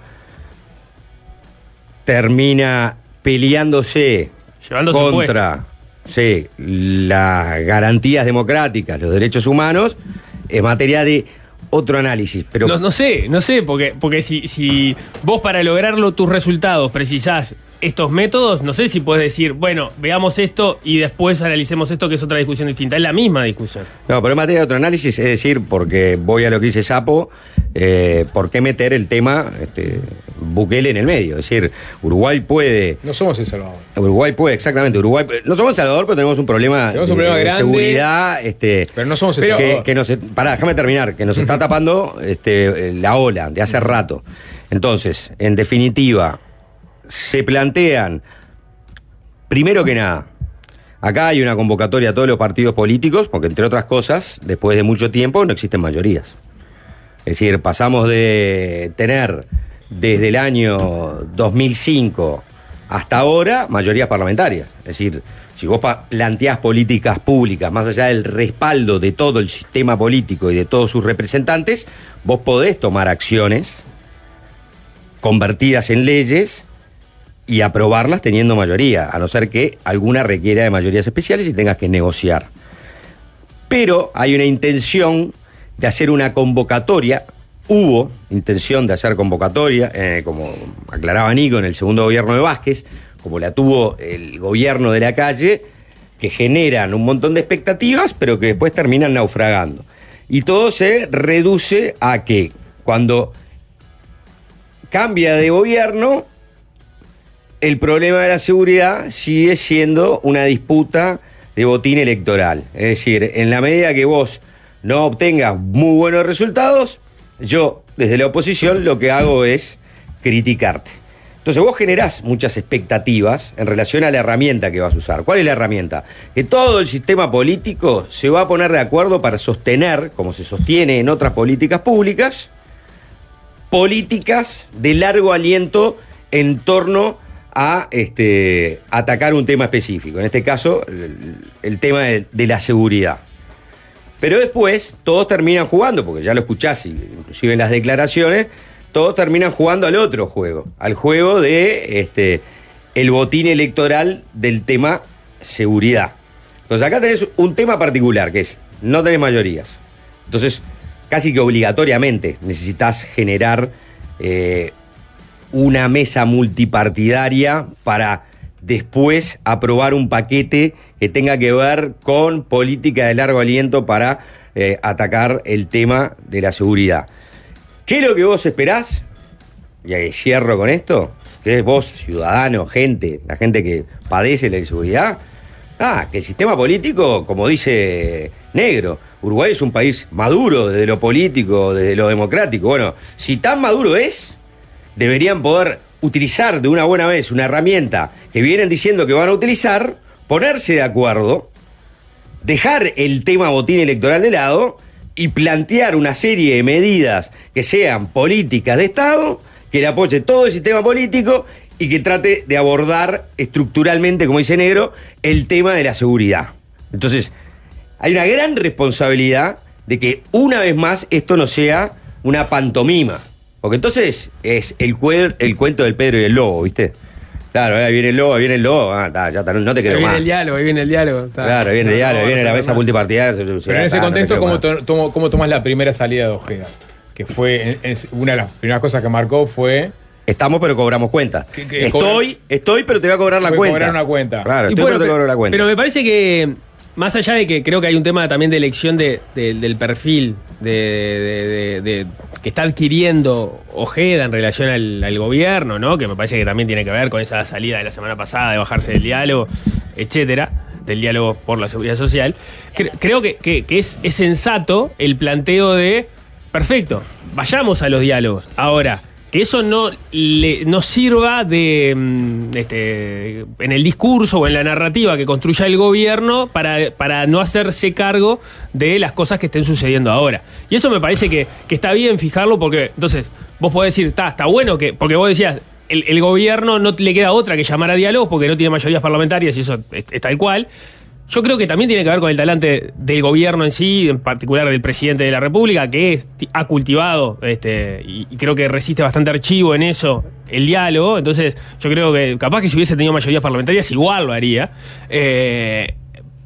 termina peleándose contra las garantías democráticas, los derechos humanos, es materia de otro análisis. Pero no sé, porque si vos para lograrlo tus resultados precisás estos métodos, no sé si puedes decir, bueno, veamos esto y después analicemos esto, que es otra discusión distinta. Es la misma discusión. No, pero en materia de otro análisis, es decir, porque voy a lo que dice Sapo, ¿por qué meter el tema Bukele en el medio? Es decir, Uruguay puede... No somos El Salvador. Uruguay puede, exactamente. Uruguay no somos El Salvador, pero tenemos un problema, de grande, seguridad. Pero no somos El Salvador. Pará, déjame terminar. Que nos está tapando la ola de hace rato. Entonces, en definitiva, se plantean, primero que nada, acá hay una convocatoria a todos los partidos políticos, porque entre otras cosas, después de mucho tiempo, no existen mayorías. Es decir, pasamos de tener desde el año 2005 hasta ahora mayorías parlamentarias. Es decir, si vos planteás políticas públicas, más allá del respaldo de todo el sistema político y de todos sus representantes, vos podés tomar acciones convertidas en leyes y aprobarlas teniendo mayoría, a no ser que alguna requiera de mayorías especiales y tengas que negociar. Pero hay una intención de hacer una convocatoria, hubo intención de hacer convocatoria, como aclaraba Nico, en el segundo gobierno de Vázquez, como la tuvo el gobierno de la calle, que generan un montón de expectativas, pero que después terminan naufragando. Y todo se reduce a que cuando cambia de gobierno, el problema de la seguridad sigue siendo una disputa de botín electoral. Es decir, en la medida que vos no obtengas muy buenos resultados, yo, desde la oposición, lo que hago es criticarte. Entonces vos generás muchas expectativas en relación a la herramienta que vas a usar. ¿Cuál es la herramienta? Que todo el sistema político se va a poner de acuerdo para sostener, como se sostiene en otras políticas públicas, políticas de largo aliento en torno a atacar un tema específico. En este caso, el tema de la seguridad. Pero después todos terminan jugando, porque ya lo escuchás, inclusive en las declaraciones, todos terminan jugando al otro juego, al juego de el botín electoral del tema seguridad. Entonces acá tenés un tema particular, que es, no tenés mayorías. Entonces, casi que obligatoriamente necesitas generar una mesa multipartidaria para después aprobar un paquete que tenga que ver con política de largo aliento para atacar el tema de la seguridad. ¿Qué es lo que vos esperás? Y ahí cierro con esto. ¿Qué es vos, ciudadano, gente, la gente que padece la inseguridad? Que el sistema político, como dice Negro, Uruguay es un país maduro desde lo político, desde lo democrático. Bueno, si tan maduro es, deberían poder utilizar de una buena vez una herramienta que vienen diciendo que van a utilizar, ponerse de acuerdo, dejar el tema botín electoral de lado y plantear una serie de medidas que sean políticas de Estado, que le apoye todo el sistema político y que trate de abordar estructuralmente, como dice Negro, el tema de la seguridad. Entonces, hay una gran responsabilidad de que una vez más esto no sea una pantomima. Porque entonces es el cuento del Pedro y el Lobo, ¿viste? Claro, ahí viene el lobo, no te creo más. Ahí viene el diálogo. Claro, ahí viene el diálogo, viene la mesa multipartidaria. Pero en ese contexto, ¿cómo tomás la primera salida de Ojeda? Que fue, una de las primeras cosas que marcó fue... Estamos, pero cobramos cuenta. Estoy, pero te voy a cobrar la cuenta. Cobrar una cuenta. Claro, pero te voy a cobrar la cuenta. Pero me parece que, más allá de que creo que hay un tema también de elección del perfil que está adquiriendo Ojeda en relación al gobierno, ¿no? Que me parece que también tiene que ver con esa salida de la semana pasada de bajarse del diálogo, etcétera, del diálogo por la seguridad social. Creo que es sensato el planteo de, perfecto, vayamos a los diálogos. Ahora, que eso no sirva en el discurso o en la narrativa que construya el gobierno para no hacerse cargo de las cosas que estén sucediendo ahora. Y eso me parece que está bien fijarlo, porque entonces vos podés decir, está bueno porque vos decías, el gobierno no le queda otra que llamar a diálogo porque no tiene mayorías parlamentarias y eso es tal cual. Yo creo que también tiene que ver con el talante del gobierno en sí, en particular del presidente de la República, que ha cultivado y creo que resiste bastante archivo en eso, el diálogo. Entonces, yo creo que capaz que si hubiese tenido mayorías parlamentarias, igual lo haría. Pero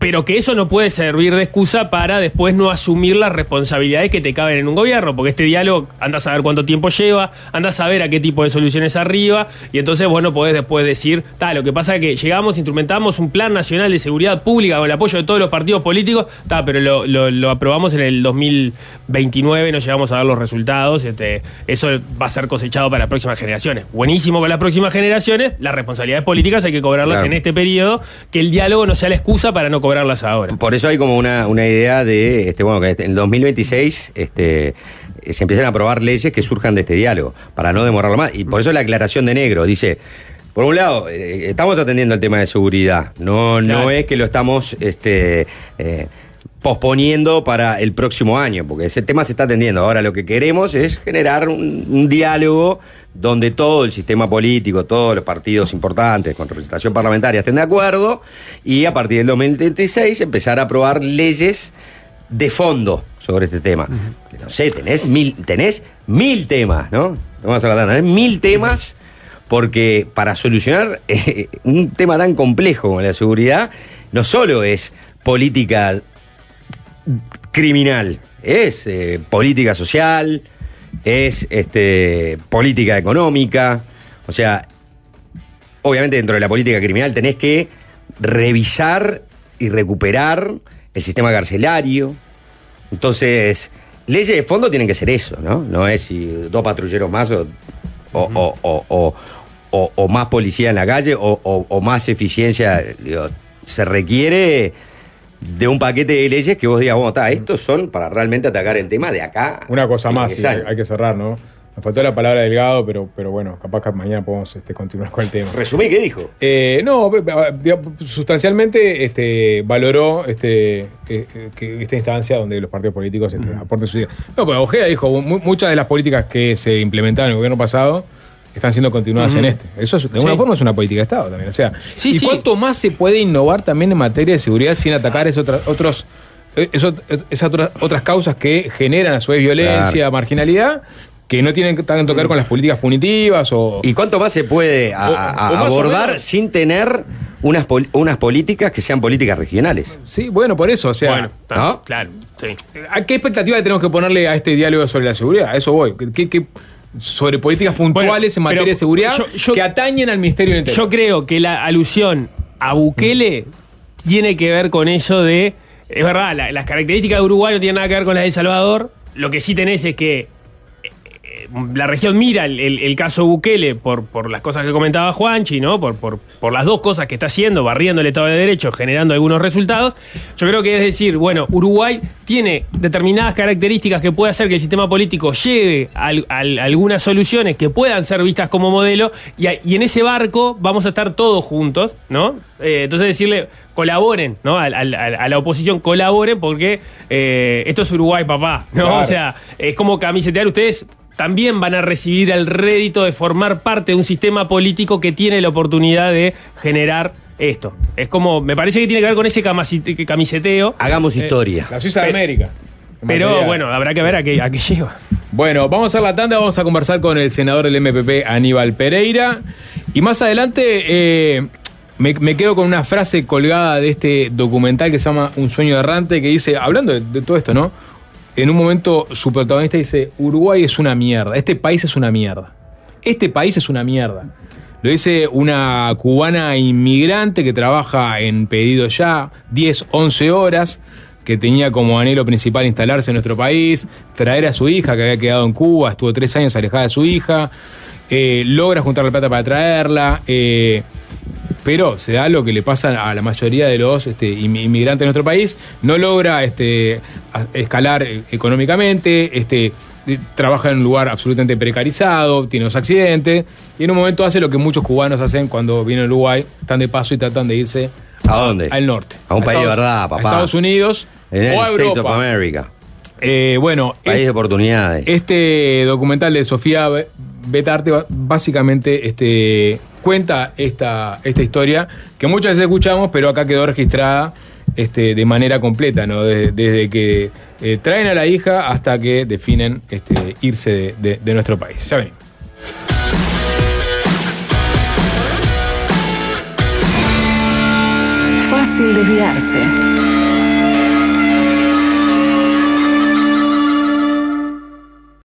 pero que eso no puede servir de excusa para después no asumir las responsabilidades que te caben en un gobierno, porque este diálogo andás a ver cuánto tiempo lleva, andás a ver a qué tipo de soluciones arriba, y entonces vos no podés después decir, lo que pasa es que llegamos, instrumentamos un plan nacional de seguridad pública con el apoyo de todos los partidos políticos, pero lo aprobamos en el 2029, no llegamos a ver los resultados, eso va a ser cosechado para las próximas generaciones. Buenísimo con las próximas generaciones, las responsabilidades políticas hay que cobrarlas en este periodo, que el diálogo no sea la excusa para no cobrarlas ahora. Por eso hay como una idea de, que en el 2026 se empiezan a aprobar leyes que surjan de este diálogo, para no demorarlo más. Y por eso la aclaración de Negro dice, por un lado, estamos atendiendo el tema de seguridad, no es que lo estamos posponiendo para el próximo año, porque ese tema se está atendiendo. Ahora lo que queremos es generar un diálogo donde todo el sistema político, todos los partidos importantes con representación parlamentaria estén de acuerdo, y a partir del 2036 empezar a aprobar leyes de fondo sobre este tema. No sé, tenés mil temas, ¿no? Vamos a hablar, tenés 1000 temas, porque para solucionar un tema tan complejo como la seguridad, no solo es política criminal, es política social, es política económica. O sea, obviamente dentro de la política criminal tenés que revisar y recuperar el sistema carcelario. Entonces, leyes de fondo tienen que ser eso, ¿no? No es si 2 patrulleros más o más policía en la calle o más eficiencia. Digo, se requiere de un paquete de leyes que vos digas, estos son para realmente atacar el tema de acá. Una cosa más, sí, hay que cerrar, ¿no? Nos faltó la palabra Delgado, pero bueno, capaz que mañana podemos continuar con el tema. Resumí, ¿qué dijo? Sustancialmente valoró que esta instancia donde los partidos políticos aporten sus ideas. No, pero Ojeda dijo, muchas de las políticas que se implementaron en el gobierno pasado están siendo continuadas en este. Eso de alguna forma es una política de Estado también. O sea, ¿cuánto más se puede innovar también en materia de seguridad sin atacar esas otras causas que generan a su vez violencia, marginalidad, que no tienen tanto que ver con las políticas punitivas? ¿Y cuánto más se puede abordar sin tener unas políticas que sean políticas regionales? Sí, bueno, por eso, o sea, ¿no? Claro, sí. ¿A qué expectativa tenemos que ponerle a este diálogo sobre la seguridad? A eso voy. ¿Qué sobre políticas puntuales en materia de seguridad que atañen al Ministerio del Interior? Yo creo que la alusión a Bukele tiene que ver con eso de... Es verdad, las características de Uruguay no tienen nada que ver con las de El Salvador. Lo que sí tenés es que la región mira el caso Bukele por las cosas que comentaba Juanchi, ¿no? Por las dos cosas que está haciendo, barriendo el Estado de Derecho, generando algunos resultados. Yo creo que es decir, Uruguay tiene determinadas características que puede hacer que el sistema político llegue a algunas soluciones que puedan ser vistas como modelo, y en ese barco vamos a estar todos juntos, ¿no? Entonces decirle, colaboren, ¿no? A la oposición, colaboren, porque esto es Uruguay, papá, ¿no? Claro. O sea, es como camisetear, ustedes también van a recibir el rédito de formar parte de un sistema político que tiene la oportunidad de generar esto. Es como, me parece que tiene que ver con ese camiseteo. Hagamos historia. La Suiza de América. Pero bueno, habrá que ver a qué lleva. Bueno, vamos a hacer la tanda, vamos a conversar con el senador del MPP, Aníbal Pereira. Y más adelante me quedo con una frase colgada de este documental que se llama Un sueño errante, que dice, hablando de todo esto, ¿no? En un momento su protagonista dice, Uruguay es una mierda, este país es una mierda. Este país es una mierda. Lo dice una cubana inmigrante que trabaja en Pedido Ya, 10, 11 horas, que tenía como anhelo principal instalarse en nuestro país, traer a su hija que había quedado en Cuba, estuvo 3 años alejada de su hija, logra juntar la plata para traerla, pero se da lo que le pasa a la mayoría de los inmigrantes de nuestro país, no logra escalar económicamente, trabaja en un lugar absolutamente precarizado, tiene 2 accidentes, y en un momento hace lo que muchos cubanos hacen cuando vienen a Uruguay, están de paso y tratan de irse ¿a dónde? Al norte. A un país de verdad, papá. A Estados Unidos o a Europa. States of America. País de oportunidades. Este documental de Sofía Betarte básicamente cuenta esta historia que muchas veces escuchamos, pero acá quedó registrada de manera completa, ¿no? Desde que traen a la hija hasta que definen irse de nuestro país. Ya venimos. Fácil desviarse.